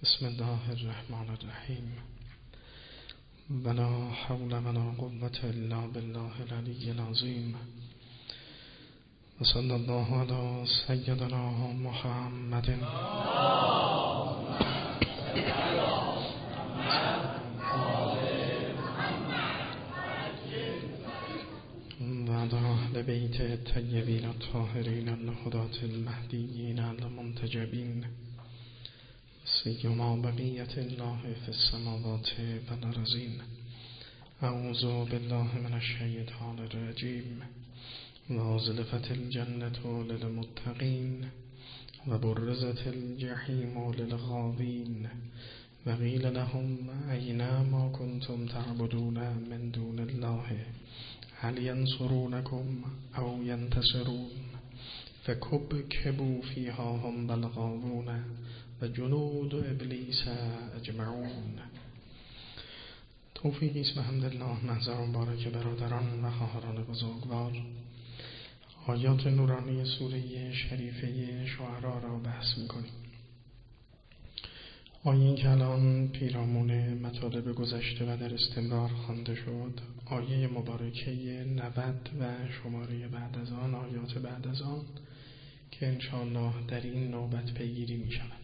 بسم الله الرحمن الرحیم ولا حول ولا قوة الا بالله العلی العظیم و صلی الله علی سیدنا محمد و علی اهل بیت الطیبین الطاهرین الهداة المهدیین المنتجبین سیما بقیت الله فی السماوات و الارضین. اعوذ بالله من الشیطان الرجیم و ازلفت الجنة للمتقین و برزت الجحیم للغاوین و قیل لهم این ما کنتم تعبدون من دون الله هل ینصرونکم او ینتصرون فکبکبوا فیها هم والغاوون و جنود ابلیس اجمعون. توفیقی است و حمدالله محضر و مبارک برادران و خواهران بزرگوار. آیات نورانی سوره شریفه شعرا را بحث می‌کنیم. آیه که الان پیرامون مطالب گذشته و در استمرار خوانده شد، آیه مبارکه 90 و شماره بعد از آن، آیات بعد از آن که انشاءالله در این نوبت پیگیری می شود.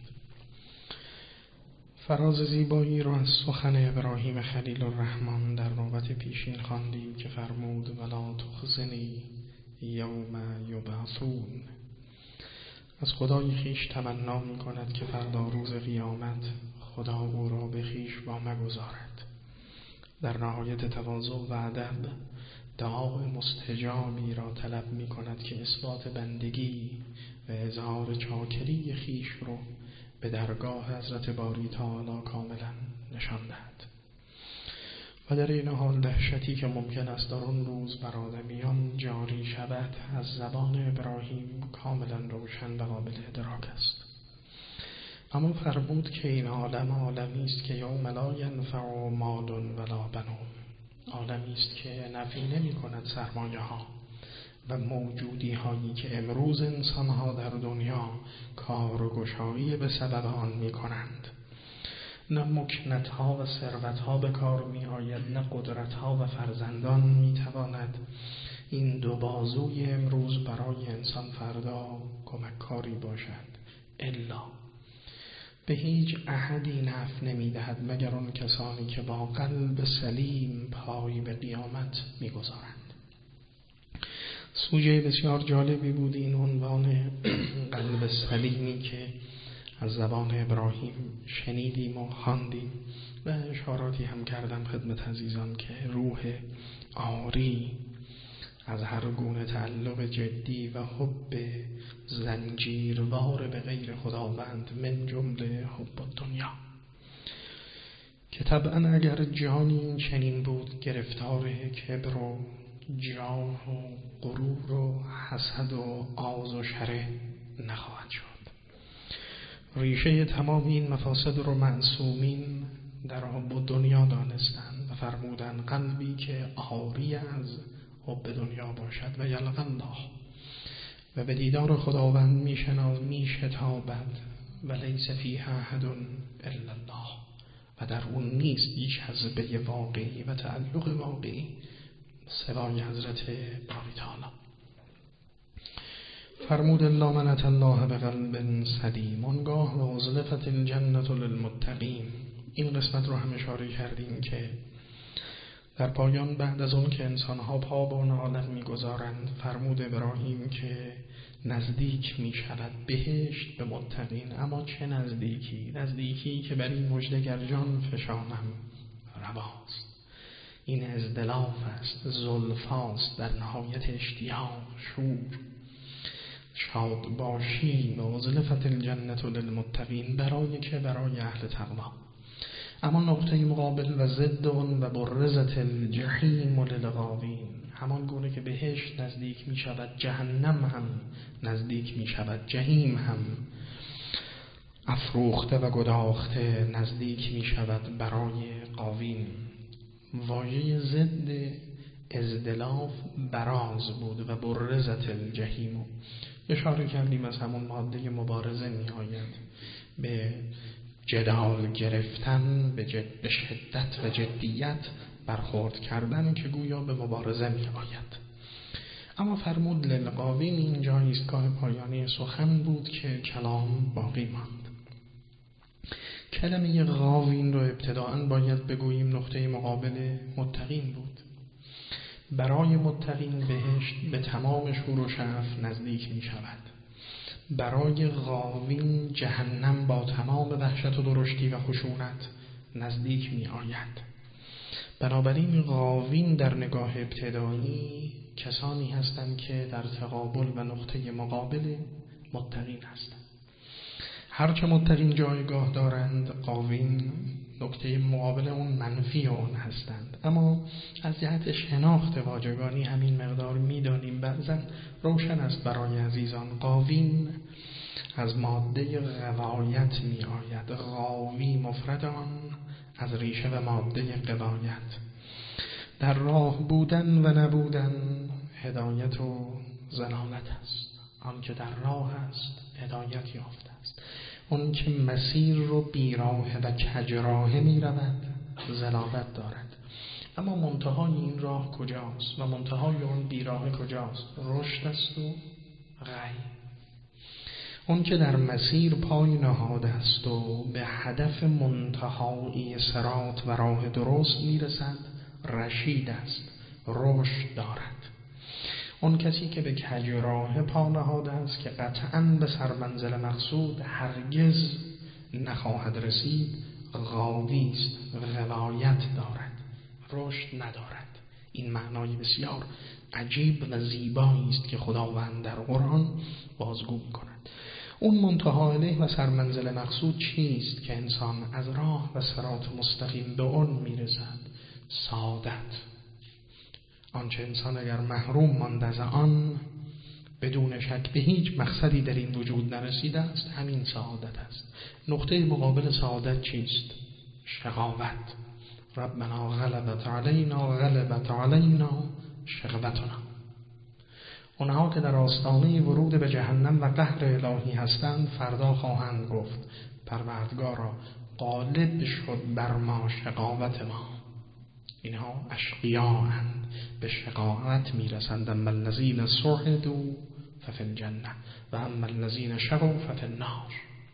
فراز زیبایی را از سخن ابراهیم خلیل الرحمن در نوبت پیشین خواندیم که فرمود ولا تخزنی یوم یبعثون. از خدای خیش تمنا می کند که فردا روز قیامت خدا او را به خیش وامگذارد. در نهایت تواضع و ادب دعای مستجابی را طلب می کند که اثبات بندگی و اظهار چاکری خیش رو به درگاه حضرت باری تعالی کاملا نشان دهد. و در این حال دهشتی که ممکن است در اون روز بر آدمیان جاری شود از زبان ابراهیم کاملا روشن و قابل ادراک است. اما فرمود که این عالم عالمی است که یوم لا ینفع مال ولا بنون، عالمی است که نفی نمی کند سرمایه ها و موجودی هایی که امروز انسان ها در دنیا کار و گشایی به سبب آن می کنند. نه مکنت ها و ثروت ها به کار می آید، نه قدرت ها و فرزندان می تواند این دو بازوی امروز برای انسان فردا کمککاری باشد، الا به هیچ احدی نفع نمی دهد مگر آن کسانی که با قلب سلیم پای به قیامت می گذارند. سوژه بسیار جالبی بود این عنوان قلب سلیمی که از زبان ابراهیم شنیدیم و خواندیم و اشاراتی هم کردم خدمت عزیزان که روح عاری از هر گونه تعلق جدی و حب زنجیروار به غیر خداوند، من جمله حب دنیا، که طبعا اگر جانی چنین بود گرفتار کبر و جاه و غرور و حسد و آز و شره نخواهد شد. ریشه تمام این مفاسد رو معصومین در حب دنیا دانستند و فرمودند قلبی که عاری از حب دنیا باشد و یلقى الله و به دیدار خداوند می شتابد و لیس فیها احد الا الله، و در اون نیست جذبه واقعی و تعلق واقعی سوای حضرت باری تعالی. فرمود الا من اتى الله بقلب سلیم. آنگاه و ازلفت الجنة للمتقین. این قسمت رو هم اشاره کردیم که در پایان بعد از اون که انسانها پا به اون عالم میگذارند فرمود ابراهیم که نزدیک می شود بهشت به متقین. اما چه نزدیکی؟ نزدیکی که بر این مژده گر جان فشانم رواست. این ازدلاف است، زلفاست، در نهایت اشتیاق، شور، شاد باشی. و ازلفت الجنة للمتقین برای که؟ برای اهل تقوا. اما نقطه مقابل و ضد اون و برزت الجحیم للغاوین، همان گونه که بهشت نزدیک می شود جهنم هم نزدیک می شود، جهیم هم افروخته و گداخته نزدیک می شود برای غاوین. واژه ضد ازدلاف براز بود و برزت الجحیم. اشاره کردیم از همون ماده مبارزه می آید به جدال گرفتن به شدت و جدیت برخورد کردن که گویا به مبارزه می آید. اما فرمود للغاوین اینجا ایستگاه پایانی سخن بود که کلام باقی ماند. کلمه غاوین رو ابتداءً باید بگوییم نقطه مقابل متقین بود. برای متقین بهشت به تمام شور و شرف نزدیک می شود. برای غاوین جهنم با تمام وحشت و درشتی و خشونت نزدیک می آید. بنابراین غاوین در نگاه ابتدایی کسانی هستند که در تقابل و نقطه مقابل متقین هستند. هرچه متقین جایگاه دارند، غاوین نقطه مقابل اون منفی اون هستند. اما از جهت شناخت واژگانی همین مقدار می‌دانیم بعضا روشن است برای عزیزان. غاوین از ماده غوایت می آید. غاوی مفرد آن از ریشه و ماده غوایت. در راه بودن و نبودن هدایت و ضلالت است. آن که در راه است هدایت یافته است. اون که مسیر رو بیراه و کجراه می رود ضلالت دارد. اما منتهای این راه کجاست و منتهای اون بیراه کجاست؟ رشد است و غی. اون که در مسیر پای نهاده است و به هدف منتهایی صراط و راه درست میرسد رشید است، رشد دارد. اون کسی که به کج راه پا نهاده است که قطعاً به سرمنزل مقصود هرگز نخواهد رسید غاوی است، غوایت دارد، رشد ندارد. این معنای بسیار عجیب و زیبایی است که خداوند در قرآن بازگو می‌کند. اون منتها الیه و سرمنزل مقصود چیست که انسان از راه و صراط مستقیم به اون میرسد؟ سعادت. آنچه انسان اگر محروم ماند از آن بدون شک به هیچ مقصدی در این وجود نرسیده است، همین سعادت است. نقطه مقابل سعادت چیست؟ شقاوت. ربنا غلبت علینا شقوتنا. اونها که در آستانه ورود به جهنم و قهر الهی هستند فردا خواهند گفت پروردگارا غالب شد بر ما شقاوت ما. اینها اشقیاءند، به شقاوت میرسند. اما الذین سعدوا ففی الجنه و اما الذین شقوا ففی النار.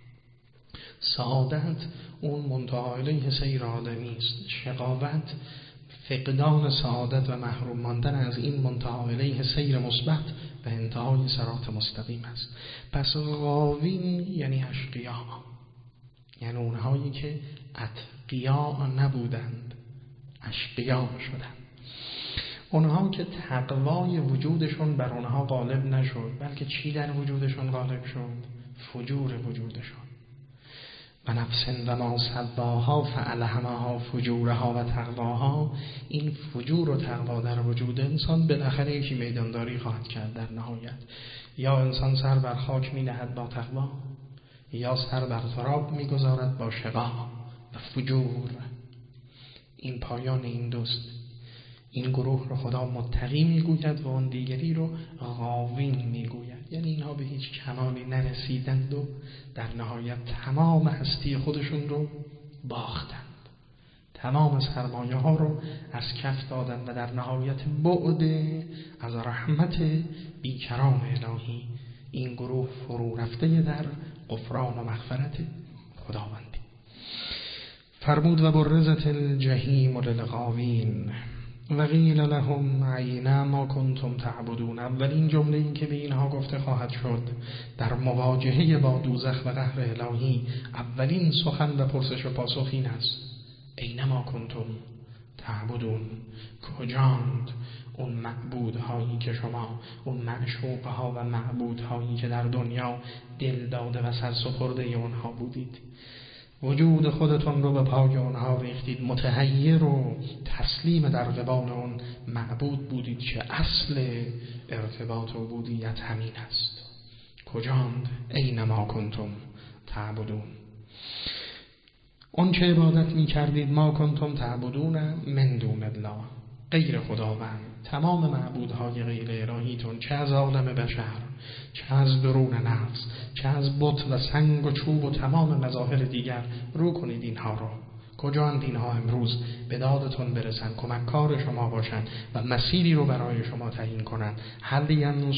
سعادت اون منتهی الیه سیر آدمی است. شقاوت فقدان سعادت و محروم ماندن از این منتهی الیه سیر مثبت و انتهای صراط مستقیم است. پس غاوین یعنی اشقیاء، یعنی اونهایی که اتقیاء نبودند اشقیاء شدند. اونها که تقوای وجودشون بر اونها غالب نشد، بلکه چی در وجودشون غالب شد؟ فجور وجودشون. و نفس و ما سواها فالهمها فجورها و تقواها. این فجور و تقوا در وجود انسان بالاخره یکی میدانداری خواهد کرد در نهایت. یا انسان سر بر خاک می نهد با تقوا، یا سر بر تراب می گذارد با شقا و فجور. این پایان این دوست. این گروه رو خدا متقی میگوید و اون دیگری رو غاوین میگوید. یعنی اینها به هیچ کمالی نرسیدند و در نهایت تمام هستی خودشون رو باختند، تمام سرمایه ها رو از کف دادند و در نهایت بعد از رحمت بیکران الهی این گروه فرو رفته در غفران و مغفرت خداوندی. فرمود و برزت الجحیم للغاوین و قیل لهم عین ما کنتم تعبدون. اولین جمله این که به اینها گفته خواهد شد در مواجهه با دوزخ و قهر الهی، اولین سخن و پرسش و پاسخ این است: عین ما کنتم تعبدون. کجاند اون معبودهایی که شما، اون معشوقها و معبودهایی که در دنیا دل داده و سرسپرده اونها بودید؟ وجود خودتون رو به پای اونها ریختید، متحیر و تسلیم در قبال اون معبود بودید که اصل ارتباط و عبودیت همین است. کجاند؟ اینما کنتم تعبدون. اون چه عبادت می کردید ما کنتم تعبدون من دون الله، غیر خداوند. تمام معبودهای غیر الهیتون، چه از عالم بشر چه از درون نفس، چه از بت و سنگ و چوب و تمام مظاهر دیگر رو کنید اینها رو. کجاند اینها امروز به دادتون برسن، کمککار شما باشن و مسیری رو برای شما تعیین کنن. هل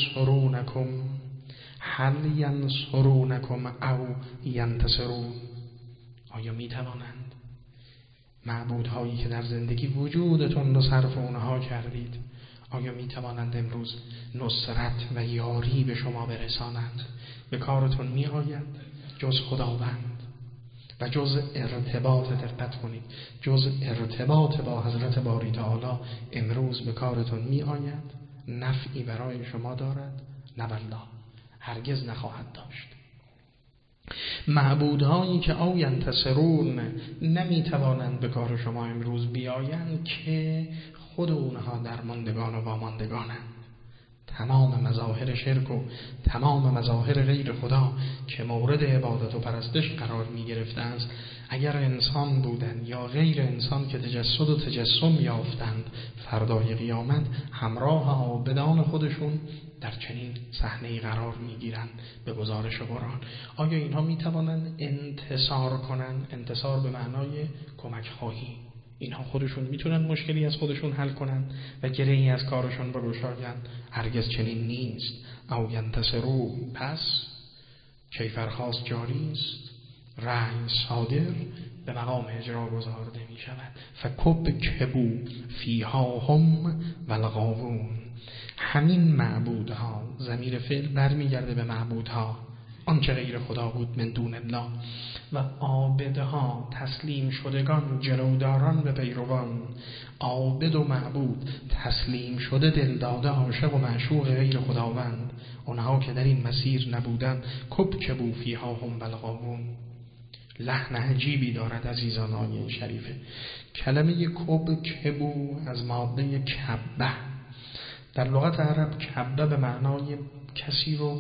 ینصرونکم او ینتصرون. آیا می توانند معبودهایی که در زندگی وجودتون رو صرف اونها کردید، آیا می توانند امروز نصرت و یاری به شما برسانند؟ به کارتون می آید جز خداوند و جز ارتباط، دقت کنید، جز ارتباط با حضرت باری تعالی امروز به کارتون می آید؟ نفعی برای شما دارد؟ نه والله، هرگز نخواهد داشت. معبودهایی که او ینتصرون نمی توانند به کار شما امروز بیایند که خود اونها درماندگان و واماندگانند. تمام مظاهر شرک و تمام مظاهر غیر خدا که مورد عبادت و پرستش قرار می گرفته است، اگر انسان بودن یا غیر انسان که تجسد و تجسم یافتند، فردای قیامت همراه عابدان خودشون در چنین صحنه‌ای قرار می‌گیرند. به گزارش قرآن آیا اینها می‌توانند انتصار کنند؟ انتصار به معنای کمک خواهی. اینها خودشون میتونن مشکلی از خودشون حل کنند و گره‌ای از کارشون بگشایند؟ هرگز چنین نیست. او ینتصرون، پس کیفرخواست جاری است، رأی صادر به مقام اجرا گذارده می شود. فکبکبوا فیها هم والغاوون. همین معبودها، ضمیر فعل برمیگرده به معبودها، آنچه غیر خدا بود من دون الله، و عابدها، تسلیم شدگان، جلوداران به پیروان. عابد و معبود، تسلیم شده، دلداده، عاشق و معشوق غیر خداوند، اونها که در این مسیر نبودن، کبکبوا فیها هم والغاوون. لحن عجیبی دارد عزیزان آیه شریفه. کلمه کبکبو از ماده کبه، در لغت عرب کبه به معنای کسی رو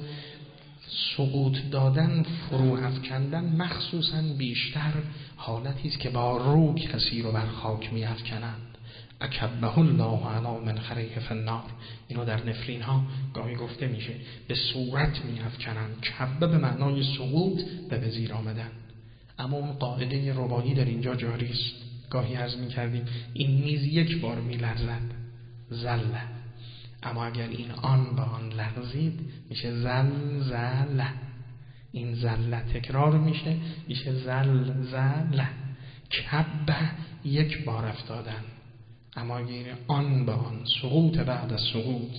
سقوط دادن، فرو افکندن، مخصوصاً بیشتر حالتی است که با رو کسی رو بر خاک می افکنند. اکبه الله علی منخره فی النار. اینو در نفرین ها گاهی گفته میشه، به صورت می افکنند. کبه به معنای سقوط و به زیر آمدن. اما اون قاعده ربایی در اینجا جاری است. گاهی عرض می کردیم این میز یک بار می لرزد، زله، اما اگر این آن با آن لغزید میشه زلزله. این زله تکرار میشه زلزله. کبه یک بار افتادن، اما اگر آن با آن، سقوط بعد از سقوط،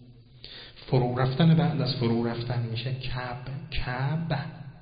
فرو رفتن بعد از فرو رفتن، میشه کبه.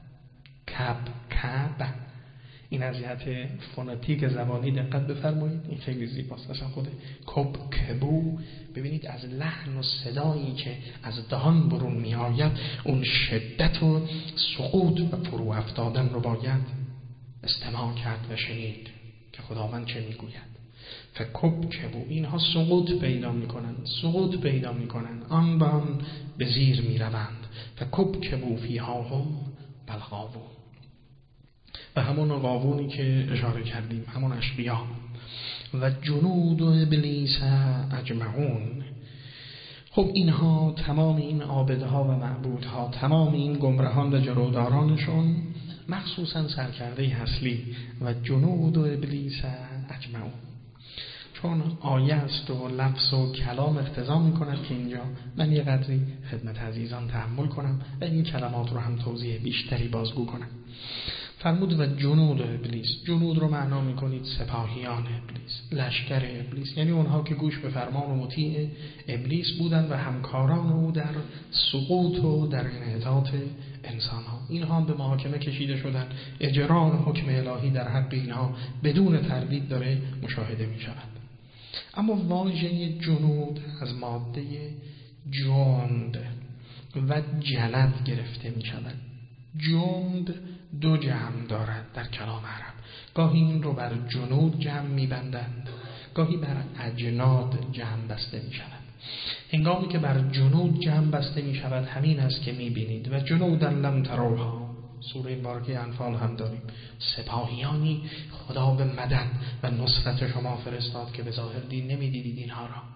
این از جهت فونتیک زبانی دقت بفرمایید، این خیلی زیباست. اصلا خود کبکبو، ببینید از لحن و صدایی که از دهان برون می آید، اون شدت و سقوط و فرو افتادن رو باید استماع کرد و شنید که خداوند چه می گوید. فکبکبو، اینها سقوط پیدا می کنند، آن به آن به زیر می روند. فکبکبو فیها هم والغاوون. و همون غاوونی که اشاره کردیم، همون اشقیا. و جنود ابلیس اجمعون. خب اینها، تمام این عابدها و معبودها، تمام این گمراهان و جلودارانشون، مخصوصا سرکرده اصلی و جنود ابلیس اجمعون. چون آیه است و لفظ و کلام اقتضا می‌کند که اینجا من یه قدری خدمت عزیزان تأمل کنم و این کلمات رو هم توضیح بیشتری بازگو کنم. فرمود و جنود ابلیس. جنود رو معنا میکنید سپاهیان ابلیس، لشکر ابلیس، یعنی اونها که گوش به فرمان و مطیع ابلیس بودن و همکاران او در سقوط و در انحطاط انسان ها. اینها هم به محاکمه کشیده شدن. اجرای حکم الهی در حق اینها بدون تردید داره مشاهده می شود. اما واژه جنود از ماده جند و جلد گرفته می شود. جند دو جمع دارد در کلام عرب. گاهی این رو بر جنود جمع می‌بندند، گاهی بر اجناد جمع بسته می شود. هنگامی که بر جنود جمع بسته می شود همین است که می‌بینید و جنودا لم تروها. سوره مبارکه انفال هم داریم. سپاهیانی خدا به مدد و نصرت شما فرستاد که به ظاهر دید نمی‌دیدید اینها را،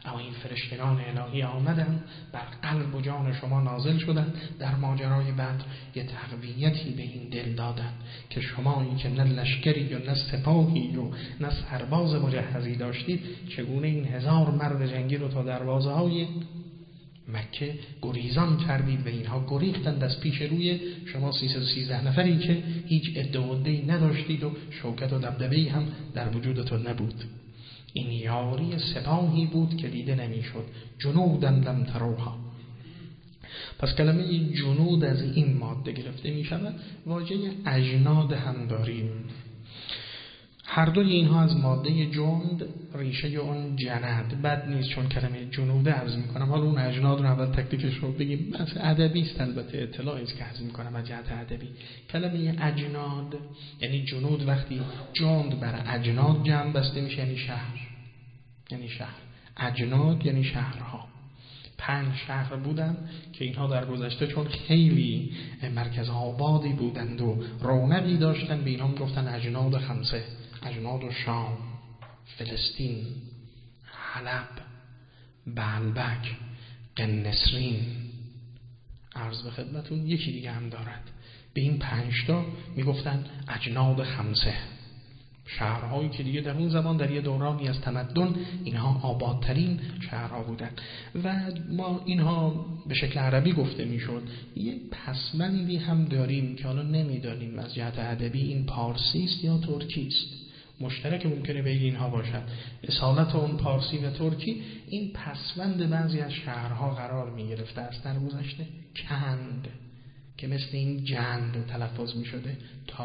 اما این فرشتگان الهی آمدن بر قلب و جان شما نازل شدن، در ماجرای بدر یه تقویتی به این دل دادن که شمایی که نه لشکری و نه سپاهی و نه سرباز مجهزی داشتید، چگونه این 1000 مرد جنگی رو تا دروازه های مکه گریزان کردید و اینها گریختند از پیش روی شما 313 نفری که هیچ ادعایی نداشتید و شوکت و دبدبه‌ای هم در وجودتون نبود. این یاری سپاهی بود که دیده نمیشد. جنوداً لم تروها. پس کلمه جنود از این ماده گرفته می شود. واژه اجناد هم داریم. هر دوی اینها از ماده جند، ریشه اون جند. بد نیست چون کلمه جنوده عرض می کنم. حالا اون اجناد رو اول تکلیفش رو بگیم. بس ادبی است، البته اطلاعی است که عرض می کنم از جهت ادبی. کلمه اجناد یعنی جنود، وقتی جند بر اجناد جمع بسته میشه یعنی شهر. اجناد یعنی شهرها. 5 شهر بودن که اینها در گذشته چون خیلی مرکز آبادی بودند و رونقی داشتن، به اینها گفتن اجناد 5: اجناد شام، فلسطین، حلب، بعلبک، قنسرین. عرض به خدمتون یکی دیگه هم دارد. به این 5 تا میگفتن اجناد 5، شهرهایی که دیگه در اون زمان در یه دورانی از تمدن اینها آبادترین شهرها بودن و ما اینها به شکل عربی گفته میشد. یه پسوندی هم داریم که حالا نمیدانیم از جهت ادبی این پارسی است یا ترکی است. مشترک ممکنه بین اینها باشد، اصالت اون پارسی و ترکی. این پسوند بعضی از شهرها قرار می گرفته است در گذشته. کند که مثل این جند تلفظ می شده،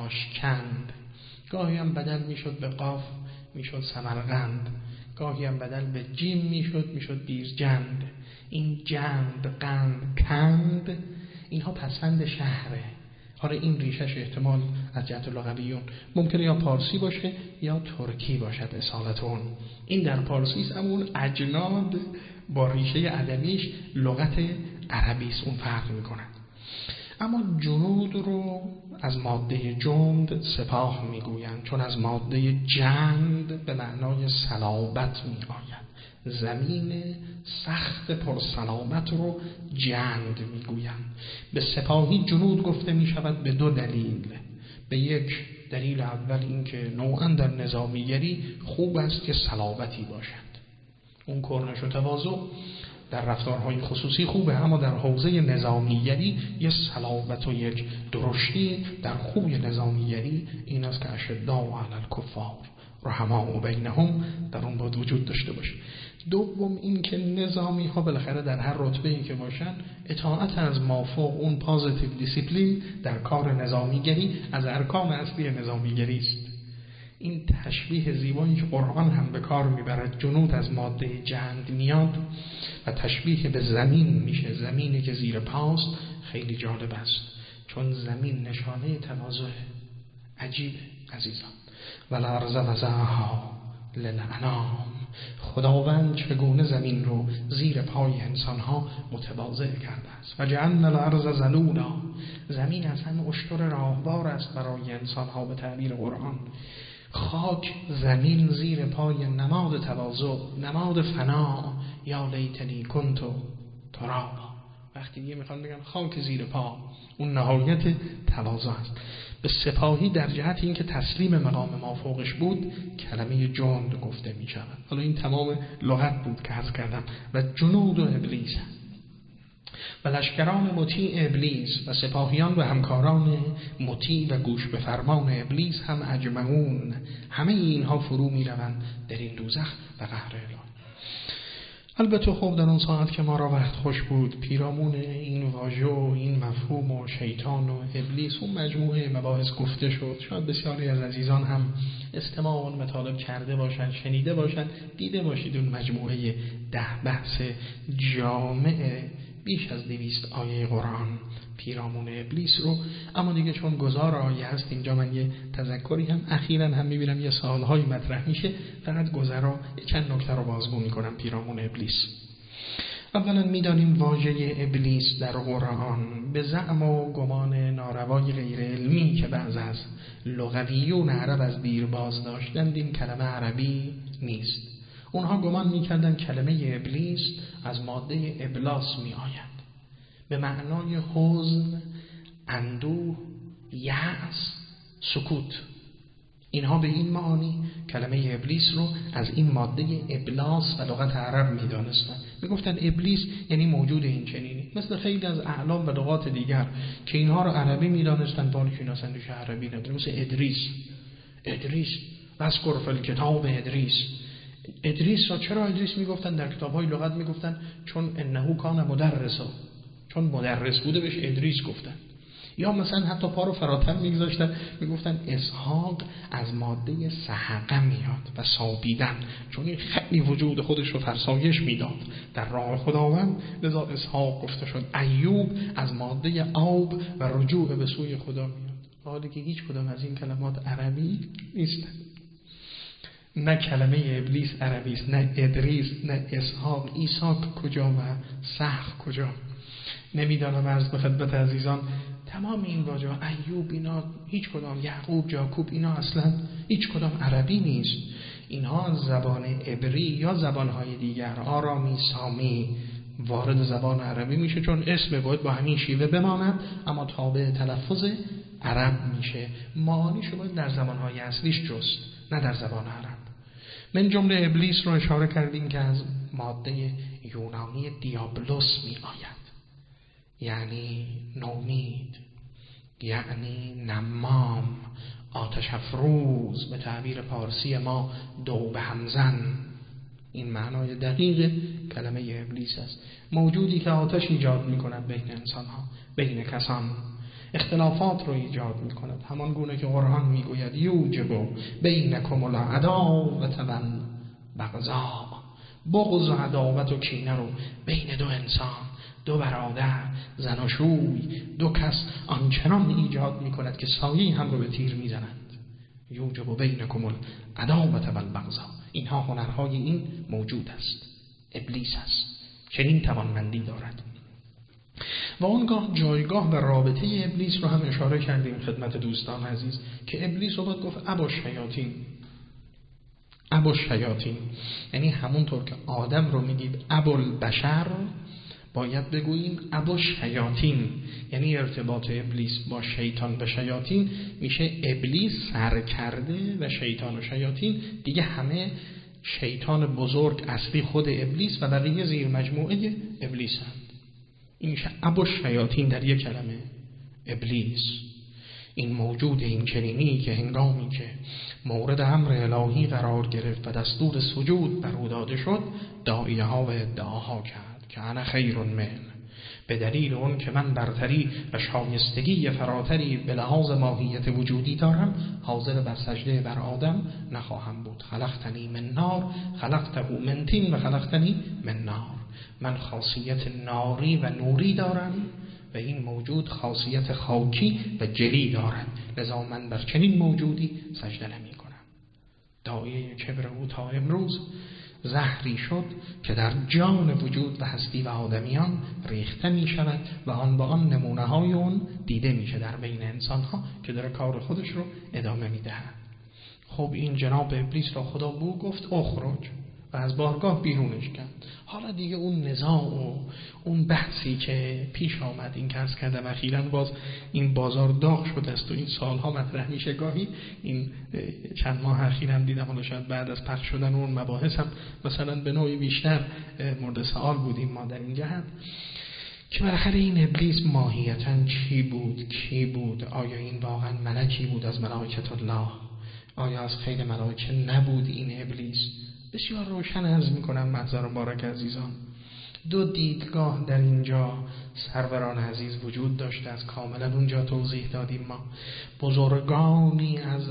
تاشکند. گاهی هم بدل می شد به قاف، می شد سمرقند. گاهی هم بدل به جیم می شد بیرجند. این جند، قند، کند، اینها پسوند شهره. حالا این ریشش احتمال از جهت لغویون ممکنه یا پارسی باشه یا ترکی باشد اصالت اون. این در پارسی است، اما اون اجناد با ریشه ادبیش لغت عربی است، اون فرق میکنه. اما جنود رو از ماده جند سپاه میگویند، چون از ماده جند به معنای صلابت میآید. زمین سخت پرسلامت رو جند میگویند. به سپاهی جنود گفته میشود به 2 دلیل. به یک دلیل اول این که نوعاً در نظامیگری خوب است که صلابتی باشند. اون کرنش و تواضع در رفتارهای خصوصی خوبه، اما در حوزه نظامیگری یه صلابت و یک درشتی در خوی نظامیگری این است که اشداء علی الکفار رحماء بینهم در اون باید وجود داشته باشه. دوم این که نظامی ها بالاخره در هر رتبه‌ای که باشن اطاعت از مافوق، اون پازیتیو دیسیپلین در کار نظامیگری از ارکان اصلی نظامیگری است. این تشبیه زیبایی که قرآن هم به کار میبرد، جنود از ماده جند میاد و تشبیه به زمین میشه. زمینی که زیر پاست خیلی جالب است، چون زمین نشانه تواضع. عجیب عزیزان. والارض وضعها للانام. خداوند چگونه زمین رو زیر پای انسانها متواضع کرده است. و جعلنا الارض ذلولا. زمین اصلا اشتر راهوار است برای انسانها به تعبیر قرآن. خاک، زمین زیر پای نماد تواضع، نماد فنا. یا لیتنی کنت ترابا. وقتی دیگه میخوان بگن خاک زیر پا، اون نهایت تواضع است. به سپاهی در جهت این که تسلیم مقام مافوقش بود کلمه جند گفته می شود. حالا این تمام لغت بود که عرض کردم. و جنود و ابلیس و لشکران مطیع ابلیس و سپاهیان و همکاران مطیع و گوش به فرمان ابلیس هم اجمعون، همه اینها فرو می روند در این دوزخ و قهر الهی. البته خب در اون ساعت که ما را وقت خوش بود، پیرامون این واژه و این مفهوم و شیطان و ابلیس اون مجموعه مباحث گفته شد. شاید بسیاری از عزیزان هم استماع اون مطالب کرده باشند، شنیده باشند، دیده باشید اون مجموعه 10 بحث جامع بیش از 200 آیه قرآن پیرامون ابلیس رو. اما دیگه چون گذار آیه هست اینجا من یه تذکری هم اخیراً هم میبینم یه سوالهای مطرح میشه، فقط گذرا چند نکته رو بازگو میکنم پیرامون ابلیس. اولا میدانیم واژه ابلیس در قرآن به زعم و گمان ناروای غیر علمی که بعض از لغویون عرب از دیر باز داشتند این کلمه عربی نیست. اونها گمان میکردن کلمه ابلیس از ماده ابلاس میآید، به معنای حزن، اندوه، یأس، سکوت. اینها به این معانی کلمه ابلیس رو از این ماده ابلاس و لغت عرب میدانستن. میگفتن ابلیس یعنی موجود این چنینی، مثل خیلی از اعلام و لغات دیگر که اینها رو عربی میدانستن بالی که ناسندش عربی نداره، مثل ادریس واذکر فی الکتاب ادریس را چرا ادریس میگفتن؟ در کتاب‌های لغت میگفتن چون انه کان مدرسا، چون مدرس بوده بهش ادریس گفتن. یا مثلا حتی پا رو فراتر میگذاشتن میگفتن اسحاق از ماده سحقه میاد و سابیدن، چون این خیلی وجود خودش رو فرسایش میداد در راه خداوند، لذا اسحاق گفته شد. ایوب از ماده آب و رجوع به سوی خدا میاد، حالی که هیچ کدام از این کلمات عربی نیستن. نه کلمه ابلیس عربی است، نه ادریس، نه اسحاق. ایساک کجا و سحق کجا؟ نمیدانم. عرض به خدمت عزیزان تمام این واژه ایوب، اینا هیچ کدام، یعقوب، جاکوب، اینا اصلا هیچ کدام عربی نیست. اینها زبان عبری یا زبانهای دیگر، آرامی، سامی، وارد زبان عربی میشه، چون اسم باید با همین شیوه بماند اما تابع تلفظ عرب میشه. معانیشو باید در زبانهای اصلیش جست، نه در زبان عرب. من جمله ابلیس رو اشاره کردیم که از ماده یونانی دیابلوس می آید، یعنی نومید، یعنی نمام، آتش افروز، به تعبیر پارسی ما دو به همزن. این معنای دقیق کلمه ابلیس است. موجودی که آتش ایجاد می کند بین انسان ها، بین کسان، اختلافات رو ایجاد می کند، همان گونه که قرآن می گوید یوجب بینکم العداوة والبغضاء، بغض و عداوت و کینه رو بین دو انسان، دو برادر، زن و شوی، دو کس آنچنان ایجاد می کند که سایه هم رو به تیر می زنند. یوجب بینکم العداوة والبغضاء. اینها هنرهای این موجود است، ابلیس است، چنین توانمندی دارد. و اونگاه جایگاه و رابطه ابلیس رو هم اشاره کردیم خدمت دوستان عزیز که ابلیس رو باید گفت ابوالشیاطین، یعنی همونطور که آدم رو میگید ابوالبشر، باید بگوییم ابوالشیاطین، یعنی ارتباط ابلیس با شیطان و شیاطین میشه ابلیس سرکرده و شیطان و شیاطین دیگه همه شیطان بزرگ اصلی خود ابلیس و بقیه زیر مجموعه ابلیس هست. این میشه ابوالشیاطین در یک کلمه، ابلیس. این موجود این چنینی که هنگامی که مورد امر الهی قرار گرفت و دستور سجود بر او داده شد، داعیه ها و ادعاها کرد که انا خیر من، به دلیل اون که من برتری و شایستگی فراتری به لحاظ ماهیت وجودی دارم، حاضر بر سجده بر آدم نخواهم بود. خلقتنی من نار خلقته من طین و خلقتنی من نار. من خاصیت ناری و نوری دارم و این موجود خاصیت خاکی و جلی دارد، لذا من بر چنین موجودی سجده نمی کنم. داعیه کبر او تا امروز زهری شد که در جان وجود و هستی و آدمیان ریخته می شود و آن با آن نمونه های اون دیده میشه در بین انسان ها که داره کار خودش رو ادامه می دهد. خب این جناب ابلیس را خدا بو گفت اخرج و از بارگاه بیرونش کرد. حالا دیگه اون نزاع و اون بحثی که پیش آمد، این که عرض کردم اخیراً باز این بازار داغ شده است و این سالها مطرح میشه، گاهی این چند ماه اخیراً دیدم، حالا شاید بعد از پخش شدن اون مباحث هم مثلا به نوعی بیشتر مورد سوال بودیم ما در این جهت که بالاخره این ابلیس ماهیتاً چی بود، کی بود؟ آیا این واقعاً ملکی بود از ملائکه الله؟ آیا از خیر ملائکه نبود این ابلیس؟ بسیار روشن عرض میکنم محضر مبارک عزیزان، دو دیدگاه در اینجا سروران عزیز وجود داشته است، کاملا اونجا توضیح دادیم ما. بزرگانی از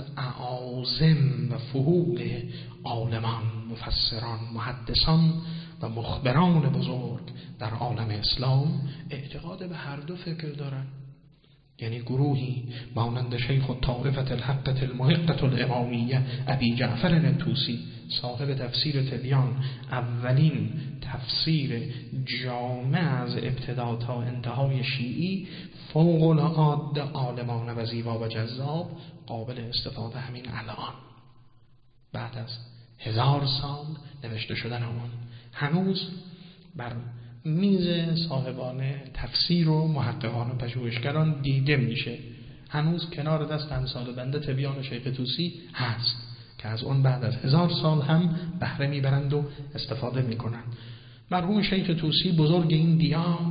اعاظم و فهول عالمان، مفسران، محدثان و مخبران بزرگ در عالم اسلام اعتقاد به هر دو فکر دارن. یعنی گروهی مانند شیخ الطائفة الحقة المحقة الامامیه ابی جعفر الطوسی، صاحب تفسیر تبیان، اولین تفسیر جامع از ابتدا تا انتهای شیعی، فوق العاده عالمانه و زیبا و جذاب، قابل استفاده همین الان بعد از 1000 سال نوشته شدن آن هنوز بر میز صاحبان تفسیر و محققان و پژوهشگران دیده میشه. هنوز کنار دست امثال بنده تبیان شیخ طوسی هست که از اون بعد از 1000 سال هم بهره میبرند و استفاده میکنند. مرحوم شیخ طوسی بزرگ این دیار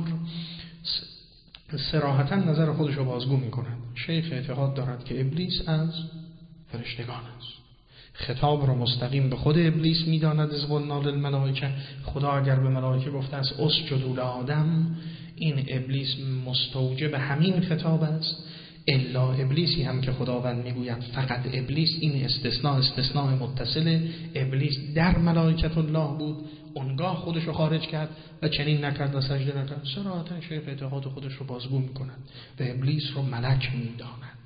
صراحتاً نظر خودش رو بازگو میکنند. شیخ اعتقاد دارد که ابلیس از فرشتگان است. خطاب رو مستقیم به خود ابلیس میداند. از قلنا للملائکه، خدا اگر به ملائکه گفته است اسجدوا لآدم، این ابلیس مستوجب همین خطاب است. الا ابلیسی هم که خداوند میگوید فقط ابلیس، این استثناء متصل. ابلیس در ملائکت الله بود، اونگاه خودش رو خارج کرد و چنین نکرد و سجده نکرد. صراحتا شیخ اعتقاد خودش رو بازگو میکند و ابلیس رو ملک میداند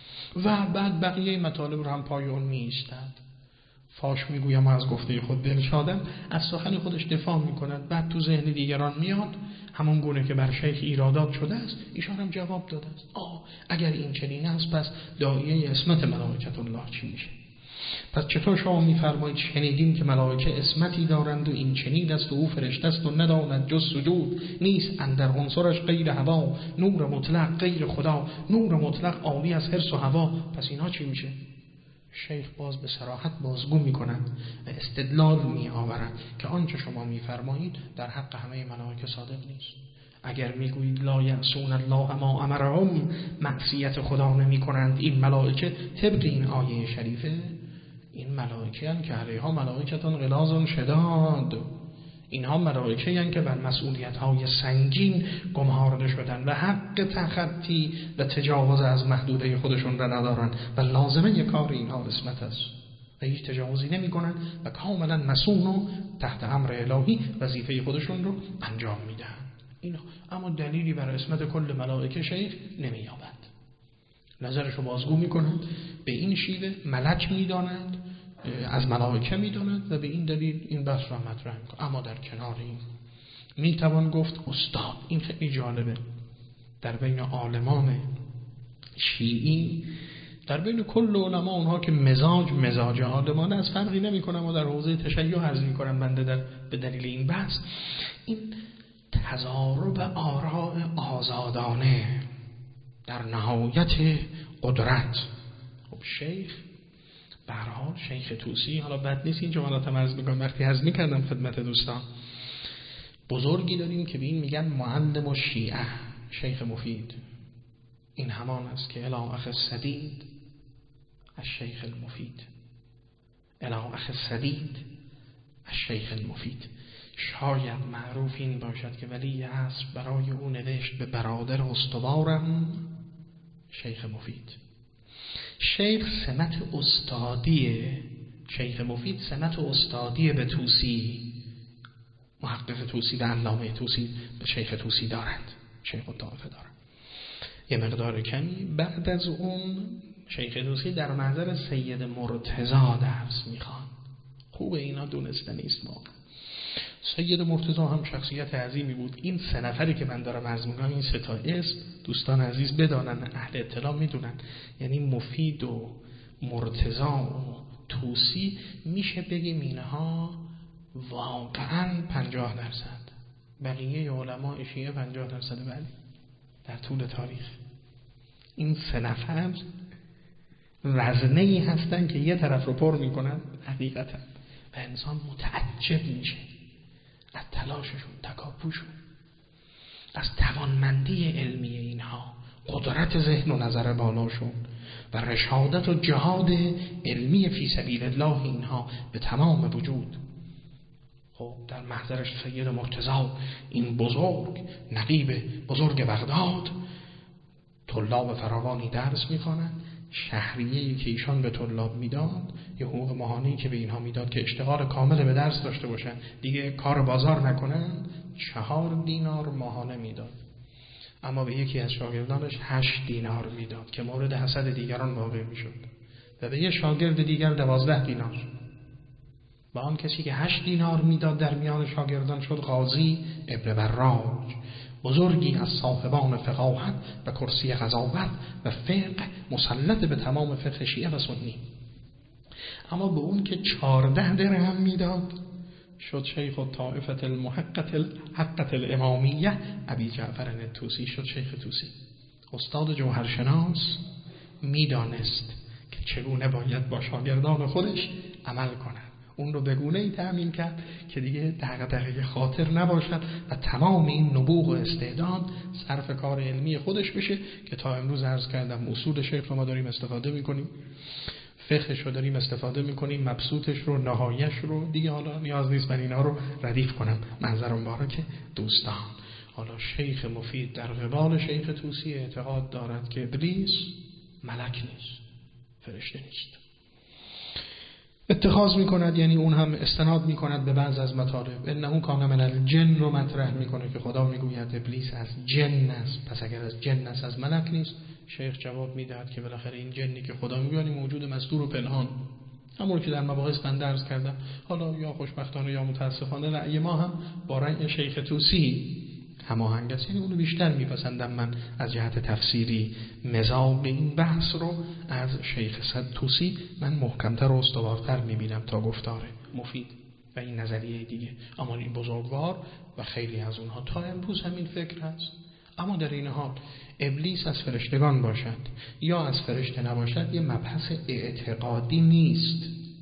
و بعد بقیه مطالب رو هم پای اون میایستد. فاش میگویم از گفته خود دلشادم، از سخن خودش دفاع میکند. بعد تو ذهن دیگران میاد همون گونه که بر شیخ ایرادات شده است، ایشان هم جواب داده است. اگر این چنین است پس داعیه عصمت ملائکت الله چی میشه؟ پس چطور شما میفرمایید شنیدیم که ملائکه عصمتی دارند و این چنین است و او فرشته است و نداند جز سجود نیست، اندر عنصرش غیر هوا، نور مطلق غیر خدا، نور مطلق عالی از حرص و هوا. پس اینا چی میشه؟ شیخ باز به صراحت بازگو میکنند و استدلال می آورند که آنچه شما میفرمایید در حق همه ملائکه صادق نیست. اگر میگویید لا یعصون الله ما امرهم، معصیت خدا نمی کنند این ملائکه، طبق این آیه شریفه این ملائکه هستند که علیها ملائکتون غلاظ شداد، اینها ملائکه هستند که بر مسئولیت های سنگین گمارده شدن و حق تخطی و تجاوز از محدوده خودشون را ندارن و لازمه کار اینها عصمت است و هیچ تجاوزی نمی کنن و کاملا مسئول و تحت امر الهی وظیفه خودشون رو انجام میدن. اینا اما دلیلی بر عصمت کل ملائکه شیخ نمییابد. نظرش رو بازگو میکنند، به این شیوه ملک میدانند، از ملائکه میداند و به این دلیل این بحث را مطرح میکنه. اما در کنار این میتوان گفت استاد، این خیلی جالبه، در بین عالمان شیعی، در بین کل علما، اونها که مزاج عالمان از فرقی نمی کنن و در حوزه تشیع عرض میکنن بنده به دلیل این بحث، این تضارب آراء آزادانه در نهایت قدرت. خب شیخ به هر حال شیخ طوسی، حالا بد نیست این جملاتم عرض میکنم وقتی هضم میکردم خدمت دوستان، بزرگی داریم که به این میگن معلم الشیعه، شیخ مفید. این همان است که الی اخ السدید الشیخ المفید، الی اخ السدید الشیخ المفید. شاید معروف این باشد که ولی عصر برای او نوشت به برادر استوارم شیخ مفید. شیخ سمت استادیه، شیخ مفید سمت استادیه به طوسی، محقق طوسی و علامه طوسی به شیخ طوسی دارند، شیخ الطائفه دارند. یه مقدار کمی بعد از اون شیخ طوسی در محضر سید مرتضی درس میخوان. خوب اینا دونستنی است. ما سید مرتضی هم شخصیت عظیمی بود. این سه نفری که من دارم عرض میکنم، این سه تا اسم دوستان عزیز بدانن، اهل اطلاع میدونن، یعنی مفید و مرتضی و طوسی، میشه بگیم اینها واقعا 50%، بقیه علماء شیعه 50% ولی در طول تاریخ این سه نفر وزنه‌ای هستن که یه طرف رو پر میکنن حقیقتا و انسان متعجب میشه از تلاششون، تکاپوشون، از توانمندی علمی اینها، قدرت ذهن و نظر بالاشون و رشادت و جهاد علمی فی سبیل الله اینها به تمام وجود. خب در محضرش سید مرتضی این بزرگ، نقیب بزرگ بغداد، طلاب فراوانی درس میخوانند. شهریه‌ای که ایشان به طلاب میداد، یه حقوق ماهانه‌ای که به اینها میداد که اشتغال کامل به درس داشته باشن، دیگه کار بازار نکنن، 4 دینار ماهانه میداد. اما به یکی از شاگردانش 8 دینار میداد که مورد حسد دیگران واقع میشد و به یه شاگرد دیگر 12 دینار. با آن کسی که 8 دینار میداد در میان شاگردان شد قاضی ابن براج، بزرگی از صاحبان فقاهت و کرسی قضاوت و فقه، مسلط به تمام فقه شیعه و سنی. اما به اون که 14 درهم میداد شد شیخ الطائفة المحقة الامامیه ابی جعفر الطوسی، شد شیخ طوسی. استاد جوهرشناس میدانست که چگونه باید با شاگردان خودش عمل کنند. اون رو به گونه‌ای تأمین کرد که دیگه دغدغه خاطر نباشد و تمام این نبوغ و استعداد صرف کار علمی خودش بشه که تا امروز عرض کردم اصول شیخ رو ما داریم استفاده میکنیم، فقهش رو داریم استفاده میکنیم، مبسوطش رو، نهایش رو، دیگه حالا نیاز نیست من اینا رو ردیف کنم. منظر مبارک دوستان، حالا شیخ مفید در قبال شیخ طوسی اعتقاد دارد که ابلیس ملک نیست، فرشته نیست. اتخاذ میکند، یعنی اون هم استناد میکند به بعض از مطالب. انه کان من الجن رو مطرح میکنه که خدا میگوید ابلیس از جن است، پس اگر از جن است از ملک نیست. شیخ جواب میدهد که بالاخره این جنی که خدا میگوید موجود مستور و پنهان، همون که در مباحث بنده عرض کردم، حالا یا خوشبختانه یا متاسفانه رأی ما هم با رأی شیخ طوسی هماهنگ است، یعنی اونو بیشتر میپسندم من از جهت تفسیری مزاج این بحث رو از شیخ طوسی من محکمتر و استوارتر میبینم تا گفتار مفید و این نظریه دیگه. اما این بزرگوار و خیلی از اونها تا امروز همین فکر هست. اما در این حال ابلیس از فرشتگان باشد یا از فرشته نباشد یه مبحث اعتقادی نیست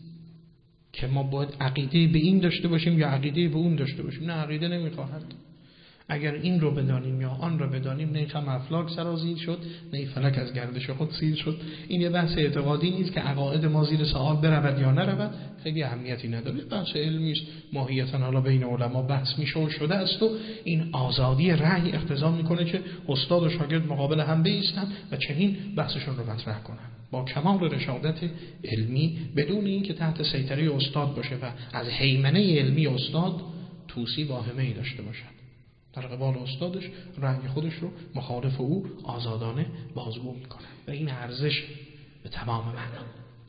که ما باید عقیده به این داشته باشیم یا عقیده به اون داشته باشیم. نه، عقیده نمیخواهد. اگر این رو بدانیم یا آن رو بدانیم، نه خم افلاک سرازیر شد، نه فلک از گردش خود سیر شد. این یه بحث اعتقادی نیست که عقاید ما زیر سوال برود یا نرود، خیلی اهمیتی نداره. بحث علمی است، ماهیتا حالا بین علما بحث میشه و شده است و این آزادی رأی اقتضا میکنه که استاد و شاگرد مقابل هم بایستن و چنین بحثشون رو مطرح کنن با کمال رشادت علمی، بدون اینکه تحت سیطره استاد باشه و از هیمنه علمی استاد طوسی واهمه‌ای داشته باشد. در قبال استادش رأی خودش رو مخالف او آزادانه بازگو میکنه و این ارزش به تمام معنا.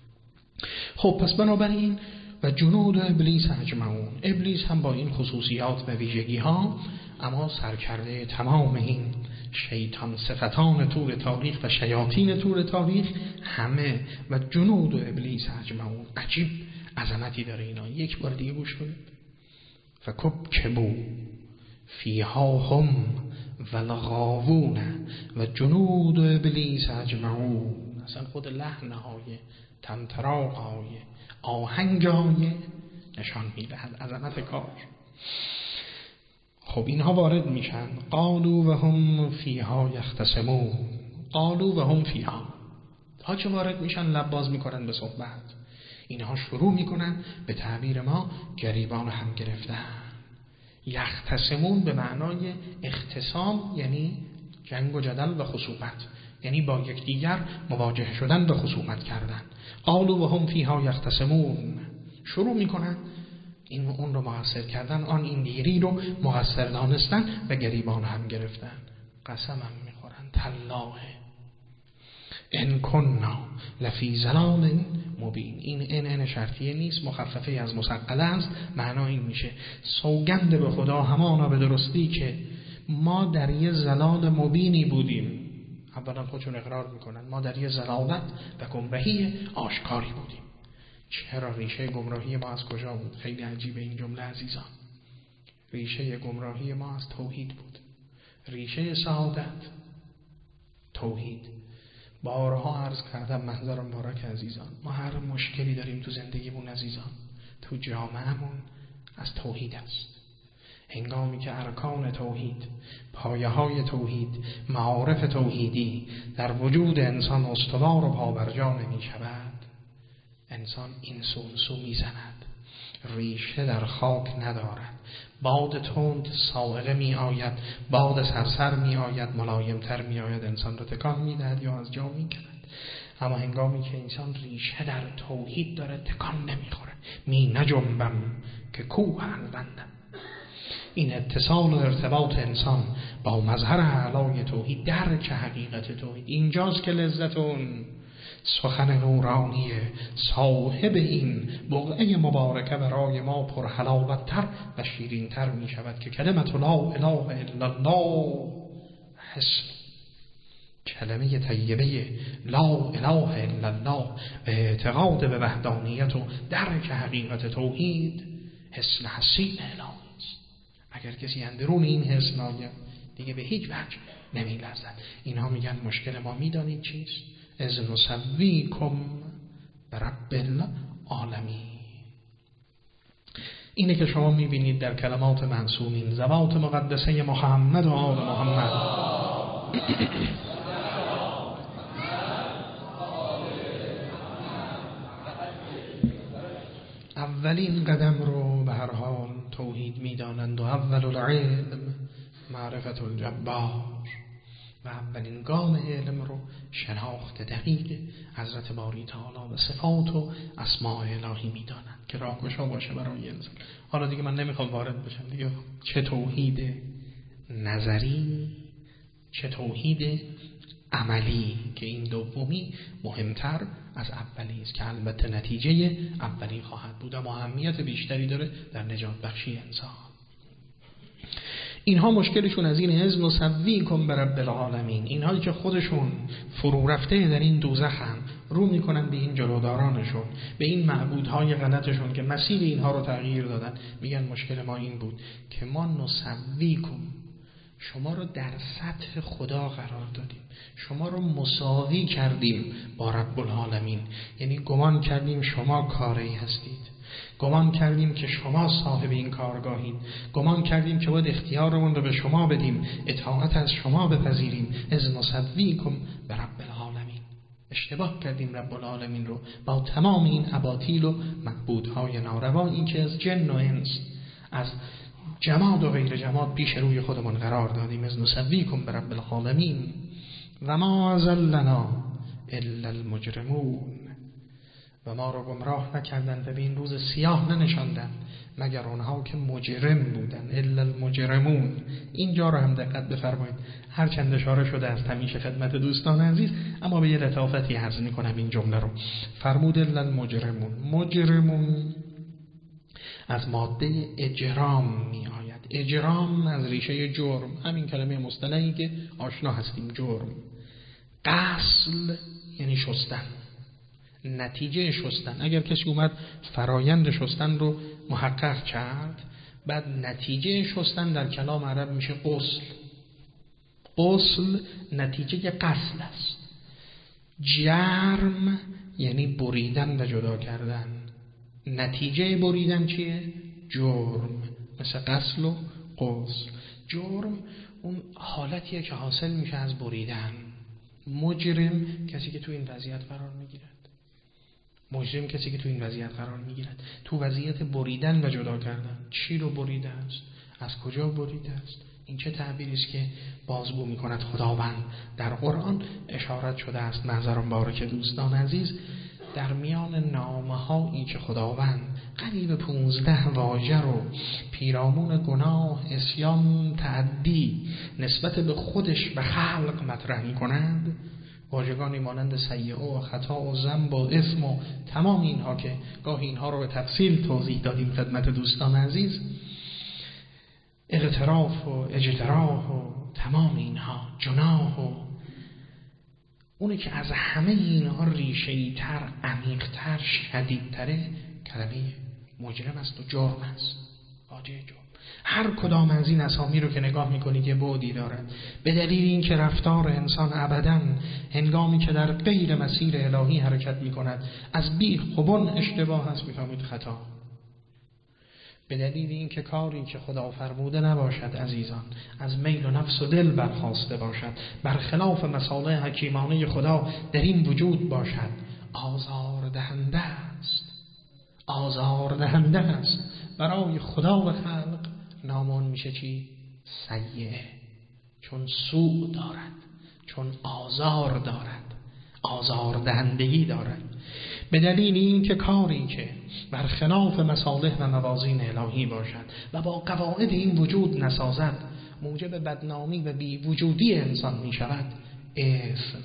خب پس بنابراین و جنود ابلیس اجمعون، ابلیس هم با این خصوصیات و ویژگی ها، اما سرکرده تمام این شیطان صفتان طول تاریخ و شیاطین طول تاریخ همه و جنود ابلیس اجمعون. عجیب عظمتی داره اینا. یک بار دیگه گوش کنید. فکبکبوا فیها هم والغاوون و جنود ابلیس اجمعون. اصلا خود لحنهای تمطراقهای آهنگهای نشان میدهد عظمت کار. خب اینها وارد میشن. قالوا و هم فیها یختصمون. قالوا و هم فیها، ها چه وارد میشن لب باز میکنن به صحبت. اینها شروع میکنن به تعبیر ما گریبان هم گرفتن. یختصمون به معنای اختصام، یعنی جنگ و جدل و خصومت، یعنی با یکدیگر مواجه شدن و خصومت کردن. قالوا و هم فیها یختصمون، شروع میکنن این اون رو مقصر کردن، آن این دیگری رو مقصر دانستن و گریبان هم گرفتن. قسمم میخورن تالله ان کنا لفی ضلال مبین. این ان شرطیه نیست، مخففه از مثقله است. معنا این میشه سوگند به خدا همانا به درستی که ما در یه ضلال مبینی بودیم. اولا خودشون اقرار میکنن ما در یه ضلالت و گمراهی آشکاری بودیم. چرا؟ ریشه گمراهی ما از کجا بود؟ خیلی عجیبه این جمله عزیزان. ریشه گمراهی ما از توحید بود. ریشه سعادت توحید. بارها عرض کردم محضر مبارک عزیزان، ما هر مشکلی داریم تو زندگیمون عزیزان، تو جامعهمون از توحید است. هنگامی که ارکان توحید، پایه های توحید، معارف توحیدی در وجود انسان استوار و پابرجا نمی شود، انسان این سو می زند، ریشه در خاک ندارد. باد تند صاعقه می آید، باد سرسر می آید، ملایمتر می آید، انسان را تکان می دهد یا از جا می کند. اما هنگامی که انسان ریشه در توحید داره تکان نمی خوره. می نجنبم که کوه البندم. این اتصال و ارتباط انسان با مظهر اعلای توحید، درک حقیقت توحید، اینجاست که لذت اون سخن نورانی صاحب این بقعه مبارکه برای ما پرحلاوت‌تر و شیرین‌تر می شود که کلمت لا اله الا الله حسن. کلمه طیبه لا اله الا الله و اعتقاد به وحدانیت و درک حقیقت توحید حصن حصین الهی است. اگر کسی اندرون این حصن آید دیگه به هیچ وجه نمی‌لرزد. اینها میگن مشکل ما میدانید چیست؟ از نسویکم برب العالمین. اینه که شما میبینید در کلمات منصومین ذوات مقدسه محمد و آل محمد اولین قدم رو به هر حال توحید میدانند و اول العلم معرفت الجبار و اولین گام علم رو شناخت دقیق حضرت باری تعالی و صفات و اسماء الهی میدانند که راهگشا باشه برای انسان. حالا دیگه من نمیخوام وارد بشم دیگه چه توحید نظری چه توحید عملی، که این دومی مهمتر از اولی است که البته نتیجه اولی خواهد بود و اهمیت بیشتری داره در نجات بخشی انسان. اینها مشکلشون از این از نسویکم برب العالمین، اینهایی که خودشون فرو رفته در این دوزخن رو میکنن به این جلودارانشون، به این معبودهای غلطشون که مسیر اینها رو تغییر دادن، میگن مشکل ما این بود که ما نسویکم، شما رو در سطح خدا قرار دادیم، شما رو مساوی کردیم با رب العالمین. یعنی گمان کردیم شما کاری هستید، گمان کردیم که شما صاحب این کارگاهید، گمان کردیم که باید اختیارمون رو به شما بدیم، اطاعت از شما بپذیریم. از نسویکم برب العالمین، اشتباه کردیم رب العالمین رو با تمام این اباطیل و معبودهای ناروا که از جن و انس، از جماد و غیر جماد پیش روی خودمون قرار دادیم. از نسویکم برب العالمین و ما ضلنا الا المجرمون، و ما رو گمراه نکردند و به این روز سیاه ننشاندند مگر اونها که مجرم بودن. الا المجرمون، اینجا رو هم دقت بفرمایید، هر چند اشاره شده از همیشه خدمت دوستان عزیز، اما به یه لطافتی عرض می‌کنم این جمله رو. فرمود الا المجرمون، مجرمون از ماده اجرام می آید. اجرام از ریشه جرم، همین کلمه مصطلحی که آشنا هستیم، جرم. غسل یعنی شستن، نتیجه شستن. اگر کسی اومد فرایند شستن رو محقق کرد، بعد نتیجه شستن در کلام عرب میشه غسل. غسل نتیجه غسل است. جرم یعنی بریدن و جدا کردن، نتیجه بریدن چیه؟ جرم. مثل غسل و غسل. جرم اون حالتیه که حاصل میشه از بریدن. مجرم کسی که تو این وضعیت قرار میگیرد. مجرم کسی که تو این وضعیت قرار میگیرد، تو وضعیت بریدن و جدا کردن. چی رو بریده است؟ از کجا بریده است؟ این چه تعبیری است که بازگو میکند خداوند؟ در قرآن اشارت شده است محضران بارک دوستان عزیز، در میان نامه‌هایی که خداوند قریب 15 واژه رو پیرامون گناه، عصیان، تعدی نسبت به خودش و خلق مطرح می‌کند، واژگانی مانند سیئه و خطا و ذنب و اثم و تمام اینها که گاهی اینها رو به تفصیل توضیح دادیم خدمت دوستان عزیز، اغتراف و اجتراح و تمام اینها، جناح و اونی که از همه اینها ریشه‌ای تر، عمیق‌تر، شدیدتره، کلمه مجرم است و جرم است. واجه جرم. هر کدام از این اسامی رو که نگاه میکنید یه بعدی دارد، به دلیل اینکه رفتار انسان ابداً هنگامی که در غیر مسیر الهی حرکت میکند از بیخ و بن اشتباه است، میفهمید خطا. به دلیل اینکه کاری که خدا فرموده نباشد عزیزان، از میل و نفس و دل برخاسته باشد، برخلاف مصالح حکیمانه خدا در این وجود باشد، آزاردهنده است. آزاردهنده است برای خدا و خلق. نامون میشه چی؟ سیئه، چون سوء دارد، چون آزار دارد، آزاردهندگی دارد. به دلیل این که کاری که برخلاف مصالح و موازین الهی باشد و با قواعد این وجود نسازد، موجب بدنامی و بی وجودی انسان می شود. اسم،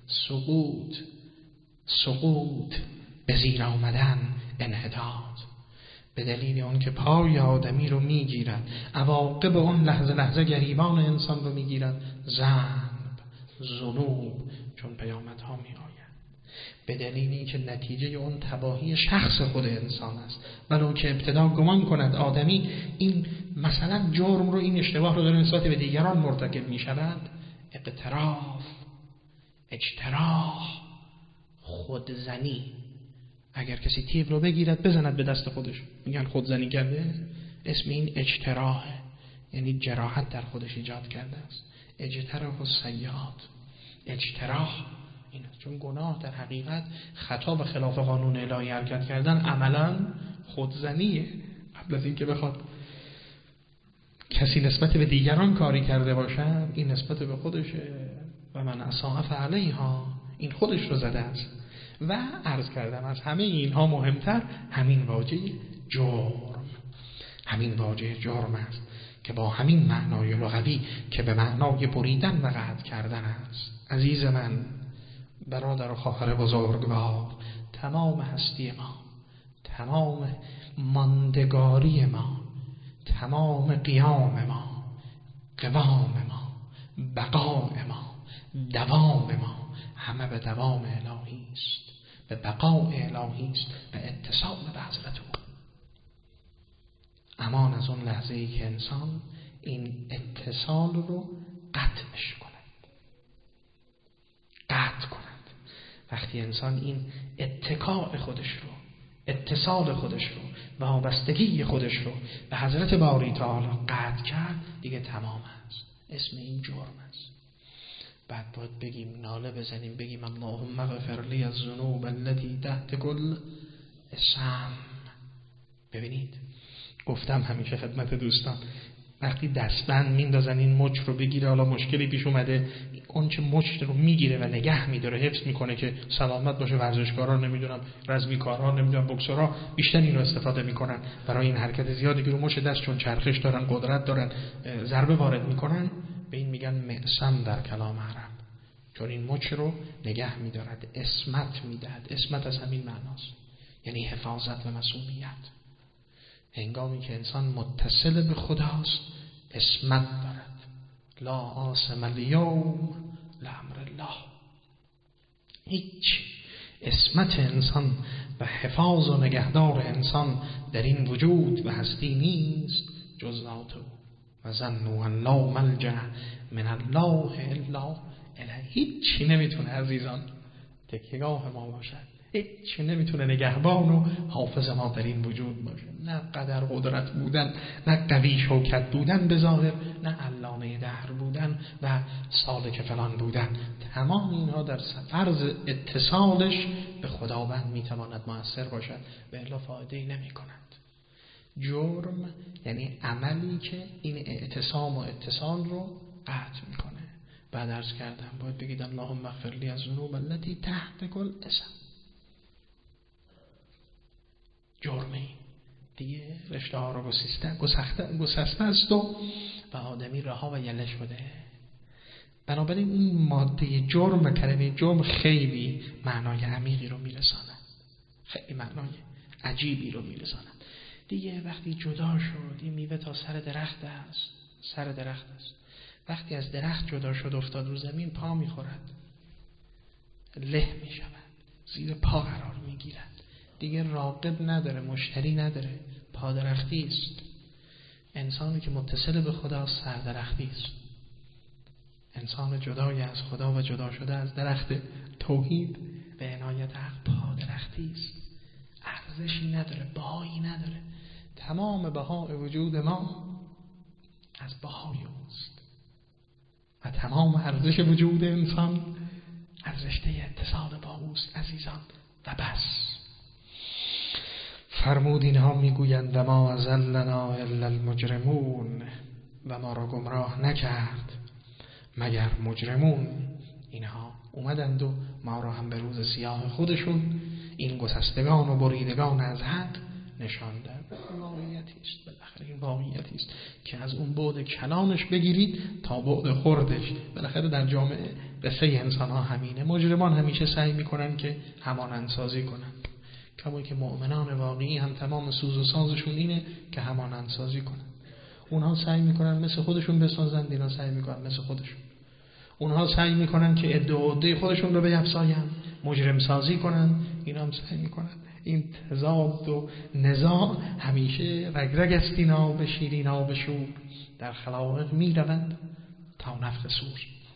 سقوط، به زیر آمدن، انحطاط. به دلیل اون که پای آدمی رو می گیرد، عواقب اون لحظه لحظه گریبان انسان رو می گیرد. ذنب، ذنوب، چون پیامدها می آید به دلیل اینکه نتیجه اون تباهی شخص خود انسان است. ولو که ابتدا گمان کند آدمی این مثلا جرم رو، این اشتباه رو در نسبت به دیگران مرتکب می شود، اقتراف، اجتراح، خودزنی. اگر کسی تیغ رو بگیرد بزند به دست خودش، میگن خودزنی کرده. اسم این اجتراحه، یعنی جراحت در خودش ایجاد کرده است. اجتراح السیئات، اجتراح این است. چون گناه در حقیقت خطا و خلاف قانون الهی حرکت کردن عملا خودزنیه. قبل از اینکه بخواد کسی نسبت به دیگران کاری کرده باشد، این نسبت به خودشه. و من اساء فعلیها، این خودش رو زده است. و عرض کردم از همه اینها مهمتر همین واژه جرم، همین واژه جرم است که با همین معنای لغوی که به معنای بریدن و قطع کردن است. عزیز من، برادر و خواهر بزرگوار، تمام هستی ما، تمام ماندگاری ما، تمام قیام ما، قوام ما، بقاء ما، دوام ما، همه به دوام الهی است، به بقاء الهی است، به اتصال به حضرت او. امان از اون لحظه ای که انسان این اتصال رو قطعش کند، قطع کند. وقتی انسان این اتکاء خودش رو، اتصال خودش رو، وابستگی خودش رو به حضرت باری تعالی قطع کرد، دیگه تمام است. اسم این جرم است. بعد باید بگیم، ناله بزنیم، بگیم اللهم اغفر لی الذنوب التي تحت كل اسم. ببینید، گفتم همیشه خدمت دوستان، وقتی دستبند میندازن این مچ رو بگیره، حالا مشکلی پیش اومده، اون چه مچ رو میگیره و نگه میداره، حفظ میکنه که سلامت باشه. ورزشکارا، نمیدونم رزمیکارا، نمیدونم بوکسورا بیشتر اینو استفاده میکنن برای این حرکت زیادی که رو مچ دست، چون چرخش دارن، قدرت دارن، ضربه وارد میکنن. به این میگن معصم در کلام عرب، چون این مچ رو نگه میدارد، اسمت میدهد. اسمت از همین معناست، یعنی حفاظت و مسئولیت. هنگامی که انسان متصل به خداست اسمت دارد. لا عاصم الیوم لامر الله. هیچ اسمت انسان و حفاظ و نگهدار انسان در این وجود و هستی نیست جز ذات او. و ظنوا ان لا ملجأ من الله الا الیه. هیچی نمیتونه عزیزان تکیهگاه ما باشد، هیچی نمیتونه نگهبان و حافظ ما در این وجود باشه. نه قدر قدرت بودن، نه قوی شوکت بودن به ظاهر، نه علامه دهر بودن و سالک فلان بودن. تمام اینها در فرض اتصالش به خداوند میتواند مؤثر باشد، و الا فایده‌ای نمی‌کند. جرم یعنی عملی که این اعتصام و اتصال رو قطع میکنه. بعد عرض کردم باید بگید اللهم اغفر لی الذنوب التي تحت كل اسم. جرمی دیگه رشته ها رو گسسته است و آدمی رها و یله شده. بنابراین این ماده جرم، کلمه جرم خیلی معنای عمیقی رو میرساند، خیلی معنای عجیبی رو میرساند. دیگه وقتی جدا شد، این میوه تا سر درخت است. وقتی از درخت جدا شد افتاد رو زمین، پا میخورد، له میشود، زیر پا قرار میگیرد. دیگه راقب نداره، مشتری نداره، پادرختی است. انسانی که متصل به خدا سردرختی است. انسان جدای از خدا و جدا شده از درخت توحید و عنایت حق پادرختی است. ارزشی نداره، بهایی نداره. تمام بهای وجود ما از بهای اوست و تمام ارزش وجود انسان از رشته اتصال با اوست عزیزان. و بس فرمود اینها میگویند و ما اضلنا الا المجرمون، و ما را گمراه نکرد مگر مجرمون. اینها اومدند و ما را هم به روز سیاه خودشون، این گسستگان و بریدگان از حق، نشاندند. واقعیتی است، بالاخره این واقعیتی است که از اون بعد کلانش بگیرید تا بعد خردش. بالاخره در جامعه قصه انسان ها همینه. مجرمان همیشه سعی میکنن که همانند سازی کنن، کما که مؤمنان واقعی هم تمام سوز و سازشون اینه که همانند سازی کنن. اونها سعی میکنن مثل خودشون بسازن، اینا سعی میکنن مثل خودشون. اونها سعی میکنن که عده خودشون رو بیفزاین، مجرم سازی کنن. اینا هم سعی میکنن. این تضاد و نزاع همیشه رگرگ است اینا به شیرینا به شور، در خلایق میروند تا نفخ صور.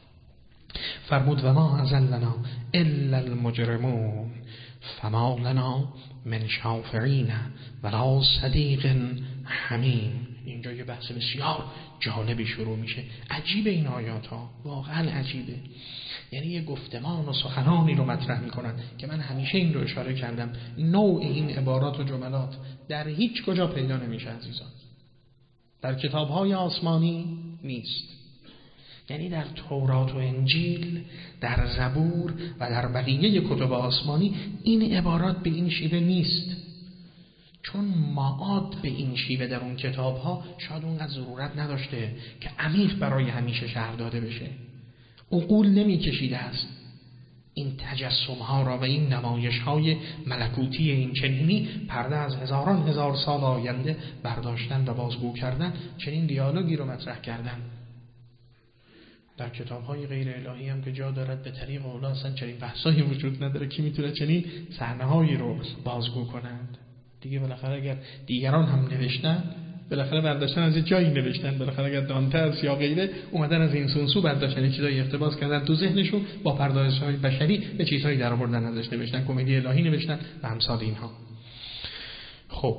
فرمود و ما ازلنا الا المجرمون فما لنا من شافعین ولا صدیق حمیم. اینجا یه بحث بسیار جالبی شروع میشه. عجیبه این آیات ها، واقعا عجیبه. یعنی یه گفتمان و سخنانی رو مطرح میکنن که من همیشه این رو اشاره کردم، نوع این عبارات و جملات در هیچ کجا پیدا نمیشه عزیزان. در کتاب‌های آسمانی نیست، یعنی در تورات و انجیل، در زبور و در بقیه کتب آسمانی این عبارات به این شیوه نیست، چون معاد به این شیوه در اون کتاب‌ها شاید اونقدر ضرورت نداشته که عمیق برای همیشه شرح داده بشه. عقول نمی‌کشیده است این تجسم‌ها را و این نمایش‌های ملکوتی این چنینی پرده از هزاران هزار سال آینده برداشتن و بازگو کردن، چنین دیالوگی رو مطرح کردن. در کتاب‌های غیر الهی هم که جا دارد به طریق اولا اصلا چنین بحثایی وجود نداره که میتونه چنین صحنه‌هایی رو بازگو کنند. دیگه بالاخره اگر دیگران هم نوشتن، بالاخره برداشتن از جایی نوشتن، بالاخره اگر دانتس یا غیره اومدن از این سونسو برداشتن چیزایی اقتباس کردن تو ذهنشون، با پردازش‌های بشری به چیزهایی در آوردن ازش نوشتن، کمدی الهی نوشتن و امثال اینها. خب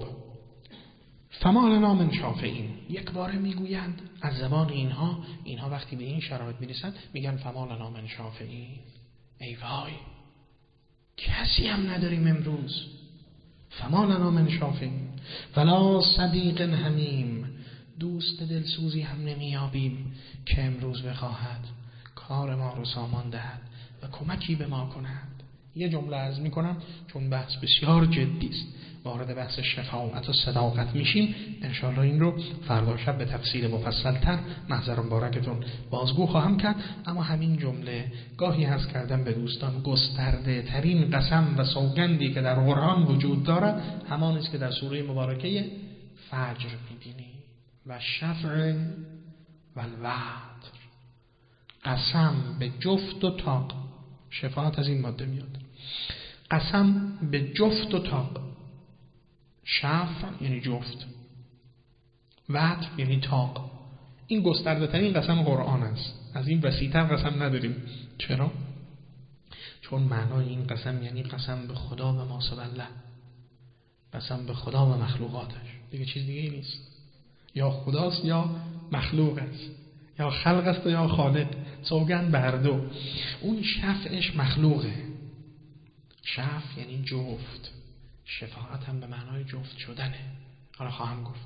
فما لنا من شافعین، یک باره میگویند از زبان اینها وقتی به این شرایط میرسن میگن فما لنا من شافعین، ای وای کسی هم نداریم امروز. فما لنا من شافعین ولا صدیق حمیم، دوست دلسوزی هم نمیابیم که امروز بخواهد کار ما رو سامان دهد و کمکی به ما کند. یه جمله عرض میکنم چون بحث بسیار جدی است، وارد بحث شفاعت و صداقت میشیم. انشاءالله این رو فردا شب به تفصیل مفصل‌تر محضر مبارکتون بازگو خواهم کرد. اما همین جمله گاهی هست کردم به دوستان، گسترده ترین قسم و سوگندی که در قرآن وجود دارد همان است که در سوره مبارکه فجر میبینی و شفع و الوتر. قسم به جفت و طاق، شفاعت از این ماده میاد. قسم به جفت و طاق، شفع یعنی جفت، وتر یعنی طاق. این گسترده ترین قسم قرآن است، از این وسیع‌تر قسم نداریم. چرا؟ چون معنای این قسم یعنی قسم به خدا و ما سوی الله، قسم به خدا و مخلوقاتش، دیگه چیز دیگه ای نیست. یا خداست یا مخلوق است، یا خلق است یا خالق، سوگند به هر دو. اون شفعش مخلوقه. شفع یعنی جفت، شفاعت هم به معنای جفت شدنه، حالا خواهم گفت.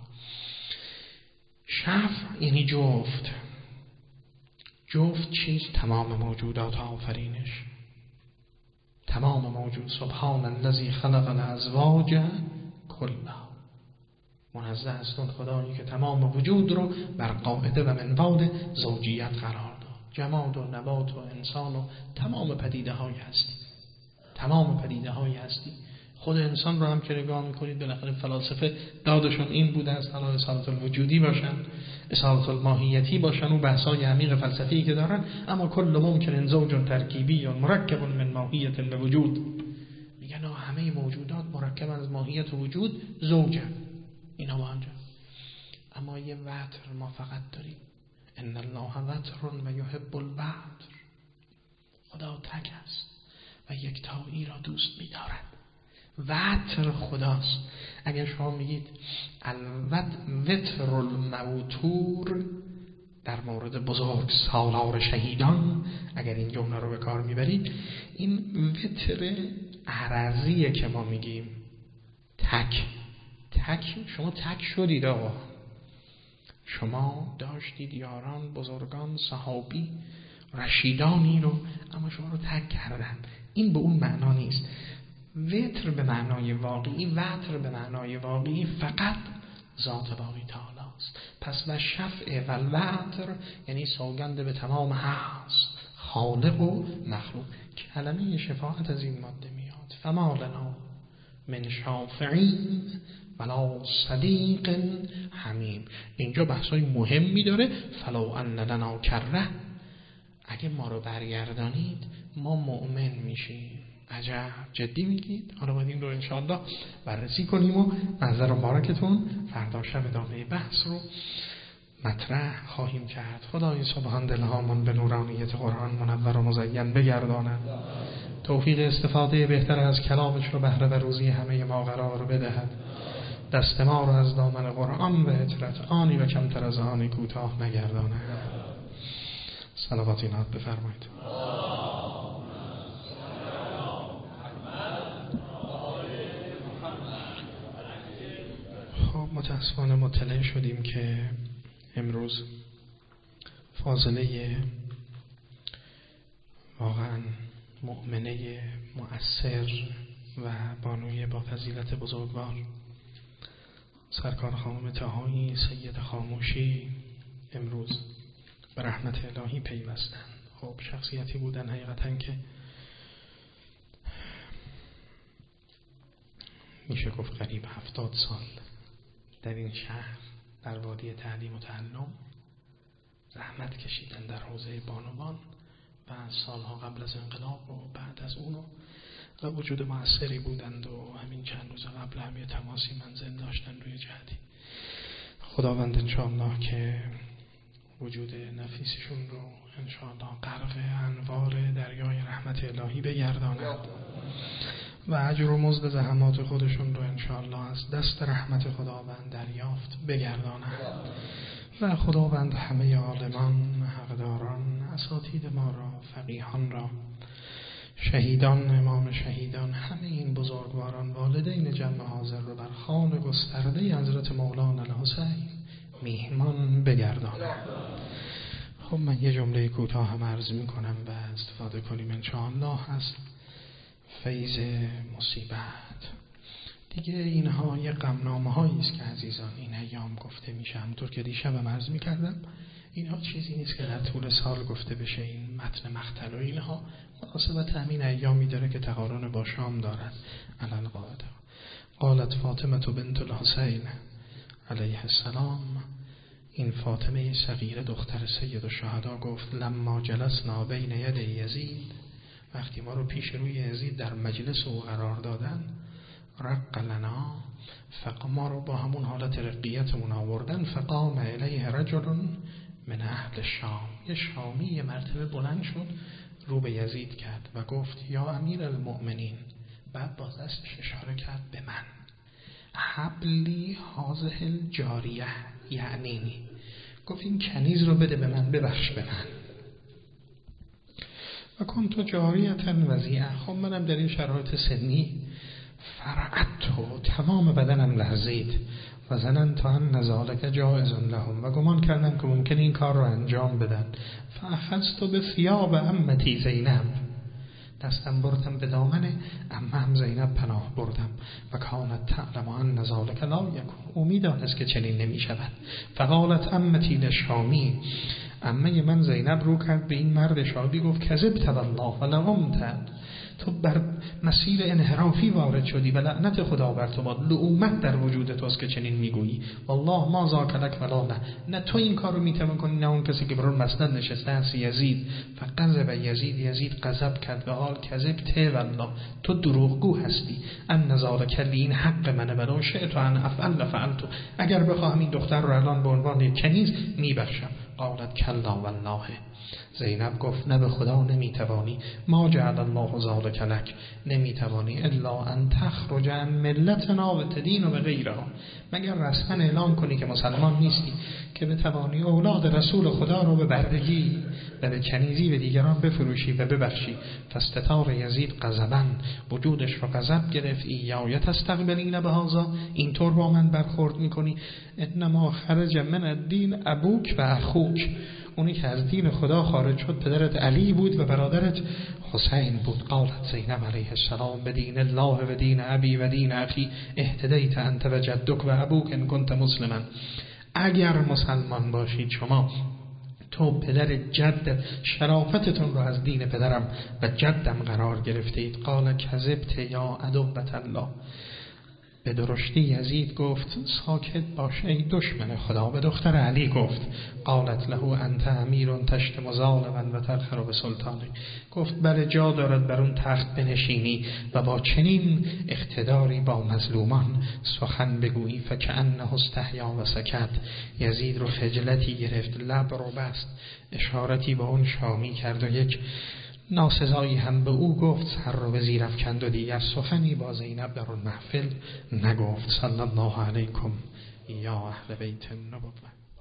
شفع یعنی جفت. جفت چیز؟ تمام موجودات آفرینش، تمام موجود. سبحان الذی خلق الازواج کلها، منزه است اون خدایی که تمام وجود رو بر قاعده و منوال زوجیت قرار داد. جماد و نبات و انسان و تمام پدیده های هستی، تمام پدیده های هستی. خود انسان رو هم که نگاه میکنید بالاخره فلاسفه دادشون این بوده است، حالا اصالت الوجودی باشن، اصالت الماهیتی باشن و بحثای عمیق فلسفی که دارن، اما کل ممکن زوج ترکیبی مرکب من ماهیت الوجود. میگن همه موجودات مرکب از ماهیت وجود زوجه، اینا با هم. اما یه وتر ما فقط داریم، ان الله وتر و یحب الوتر. خدا تک است و یکتایی را دوست می‌دارد. وتر خداست. اگر شما میگید وتر الموتور در مورد بزرگ سالار شهیدان، اگر این جمله رو به کار میبرید، این وتر عرضیه که ما میگیم تک. شما تک شدید آقا، شما داشتید یاران، بزرگان، صحابی، رشیدانی رو، اما شما رو تک کردن. این به اون معنا نیست. وتر به معنای واقعی، وتر به معنای واقعی فقط ذات باری تعالی است. پس و شفع و الوتر یعنی سوگند به تمام هست، خالق و مخلوق. کلمه شفاعت از این ماده میاد. فما لنا من شافعین ولا صدیق حمیم. اینجا بحثای مهمی داره. فلو ان لنا کره، اگه ما رو برگردانید ما مؤمن میشیم. عجب، جدی میگید؟ حالا باید این رو انشاءالله بررسی کنیم و منظر مبارکتون فردا شب ادامه بحث رو مطرح خواهیم کرد. خدای سبحان دلهامان به نورانیت قرآن منور و مزین بگرداند، توفیق استفاده بهتر از کلامش رو بهره و روزی همه ما قرار بدهد، دست ما رو از دامن قرآن و اطرت آنی و کمتر از آنی کوتاه نگرداند. صلوات اینات بفرمایید. خب متاسفانه مطلع شدیم که امروز فاضله واقعا مؤمنه مؤثر و بانوی با فضیلت بزرگوار سرکار خانم طهایی سید خاموشی امروز به رحمت الهی پیوستن. خب شخصیتی بودن حقیقتا که میشه گفت قریب 70 سال در این شهر در وادی تعلیم و تعلم زحمت کشیدن در حوزه بانوان و سالها قبل از انقلاب و بعد از اونو و وجود موثری بودند و همین چند روز قبل هم یه تماسی منزل داشتن روی جهتی. خداوند انشاءالله که وجود نفیسشون رو انشاءالله غرق انوار دریای رحمت الهی بگرداند و اجر و مزد زحمات خودشون رو انشاءالله از دست رحمت خداوند دریافت بگرداند و خداوند همه عالمان، حقداران، اساتید ما را، فقیهان را، شهیدان، امام شهیدان، همه این بزرگواران، والدین جمع حاضر رو بر خوان گسترده حضرت مولانا الحسین میهمان بگرداند. خب من یه جمله کوتاه هم عرض می کنم و استفاده کنیم انشاءالله از فیض مصیبت. دیگه اینها یه غمنامه هایی است که عزیزان این ایام گفته میشه. همونطور که دیشبم عرض میکردم اینها چیزی نیست که در طول سال گفته بشه. این متن مقتل و اینها مناسبت همین ایامی داره که تقارن با شام دارد. علل قاعده قالت فاطمه بنت الحسین علیه السلام، این فاطمه صغیره دختر سید الشهدا گفت لما جلسنا بین ید یزید، وقتی ما رو پیش روی یزید در مجلس او قرار دادن، رق لنا، ما رو با همون حالت رقیتمون آوردن، فقام الیه رجل من اهل شام، یه شامی یه مرتبه بلند شد رو به یزید کرد و گفت یا امیر المؤمنین، بعد باز دستش اشاره کرد به من، حبلی هذه الجاریه، یعنی گفت این کنیز رو بده به من، ببخش به من. و کنت جاریتا وضیعه، خب منم در این شرایط سنی فرعت و تمام بدنم لرزید و ظننت ان ذلک جائز لهم، و گمان کردم که ممکن این کار رو انجام بدن. فاخذت بثیاب عمتی زینب، دستم بردم به دامن عمم زینب پناه بردم. و کانت تعلم ان ذلک لا یکون، او میدانست که چنین نمی شود. فقالت عمتی للشامی، عمه من زینب رو کرد به این مرد شادی گفت کذبت والله ولغمت، تو بر مسیر انحرافی وارد شدی و لعنت خدا بر تو باد، لعومت در وجود توست که چنین میگویی. والله ما ذاک لک ولا نه تو این کارو میتوان کنی نه اون کسی که بر مسند نشسته است یزید. فغضب یزید غضب کرد و قال کذبت والله، تو دروغگو هستی. ان ذلک لی، این حق منه، ولو شئت ان افعل فعلت، اگر بخواهم این دختر رو الان به عنوان کنیز میبخشم. قالت کلا والله، زینب گفت نه به خدا نمیتوانی، ما جعل الله ذلک لک، نمیتوانی الا ان تخرج عن ملتنا و تدین و غیرها، مگر رسما اعلام کنی که مسلمان نیستی که بتوانی اولاد رسول خدا رو به بردگی و به کنیزی به دیگران بفروشی و ببخشی. فاستتار یزید غضبا، وجودش رو غضب گرفت. یا تستقبلین بهذا، اینطور با من برخورد میکنی؟ انما خرج من الدین ابوک و اخوک، اونی که از دین خدا خارج شد پدرت علی بود و برادرت حسین بود. قالت زینب علیه السلام بدین الله و دین ابی و دین اخی اهتدیت انت و جدک و ابوک ان کنت مسلما، اگر مسلمان باشید شما، تو پدر جد شرافتتون رو از دین پدرم و جدم قرار گرفتید. قال کذبت یا عدوة الله، به درشتی یزید گفت ساکت باش ای دشمن خدا. به دختر علی گفت قالت له انت امیر تشتم ظالما و ترخر به سلطانی. گفت بله جا دارد بر اون تخت بنشینی و با چنین اقتداری با مظلومان سخن بگویی. فکأنه استحیا و سکت. یزید رو خجلتی گرفت، لب رو بست، اشارتی با اون شامی کرد و یک ناسزایی هم به او گفت، سر رو به زیر افکند و دیگر سخنی با زینب در اون محفل نگفت. صلی الله علیکم یا اهل بیت النبوة.